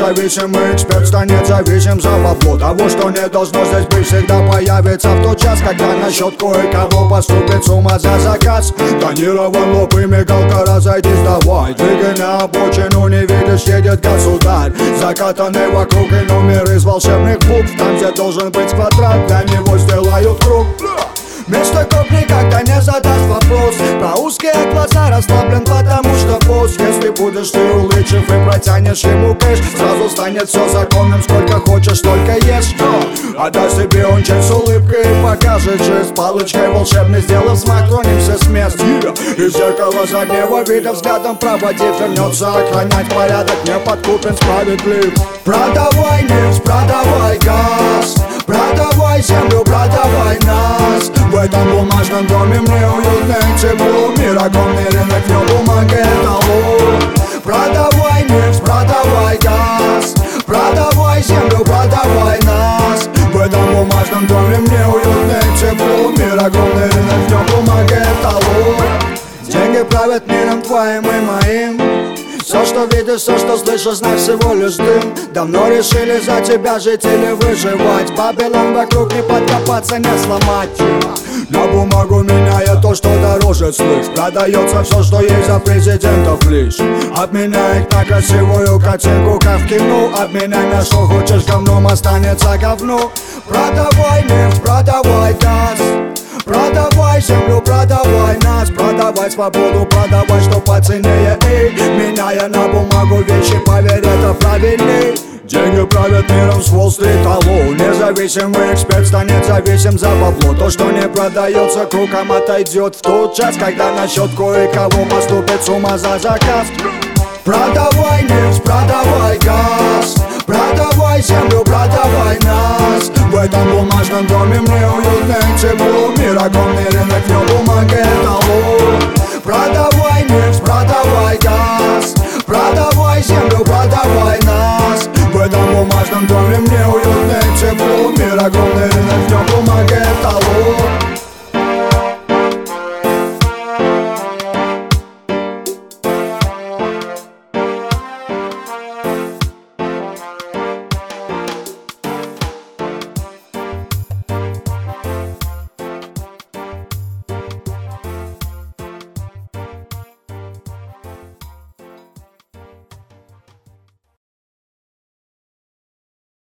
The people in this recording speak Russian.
Независимый эксперт станет зависим за бабло. Того, что не должно здесь быть, всегда появится в тот час, когда насчет кое-кого поступит с ума за заказ. Тонирован лоб и мигалка, разойдись давай. Двигай на обочину, не видишь, едет государь. Закатанный вокруг и номер из волшебных букв. Там, где должен быть квадрат, для него сделают круг. Мистер никогда не задаст вопрос. Про узкие глаза расслаблен, потому что босс. Если будешь ты улыбчив и протянешь ему кэш, сразу станет все законным, сколько хочешь, столько ешь. Отдаст тебе он честь с улыбкой и покажет жест. Палочкой волшебной сделав смак, тронемся с мест. Из зеркала заднего вида взглядом проводив, вернется охранять порядок, не подкупен, справедлив. Продавай нефть, продавай газ, продавай землю, продавай нас. В этом бумажном доме мне уютно и тепло. Мир огромный, рынок, но бумага эталон. Продавай нефть, продавай газ, продавай землю, продавай нас. В этом бумажном доме мне уютно и тепло. Мир огромный, рынок, но бумага эталон. Деньги правят миром твоим и моим. Все, что видишь, все, что слышишь, знай, всего лишь дым. Давно решили за тебя жить или выживать. Бабилон вокруг, не подкопаться, не сломать. На бумагу меняя то, что дороже слышь. Продается все, что есть за президентов лишь. Обменяй их на красивую картинку, как в кино. Обменяй на что хочешь, говном останется говно. Продавай нефть, продавай газ, продавай землю, продавай нас. Продавай свободу, продавай, что поценнее. Меняя на бумагу вещи, поверь, это правильней. Деньги правят миром с Уолл-стрит, алло. Независимый эксперт станет зависим за бабло. То, что не продается, к рукам отойдет в тот час, когда насчет кое-кого поступит с ума за заказ. Продавай нефть, продавай газ, продавай землю, продавай нас. В этом бумажном доме мне уютно и тепло. Мир огромный, рынок, но бумага эталон. Продавай нефть, продавай газ, продавай землю, продавай нас. В этом бумажном доме мне уютно и тепло. Мир огромный, рынок,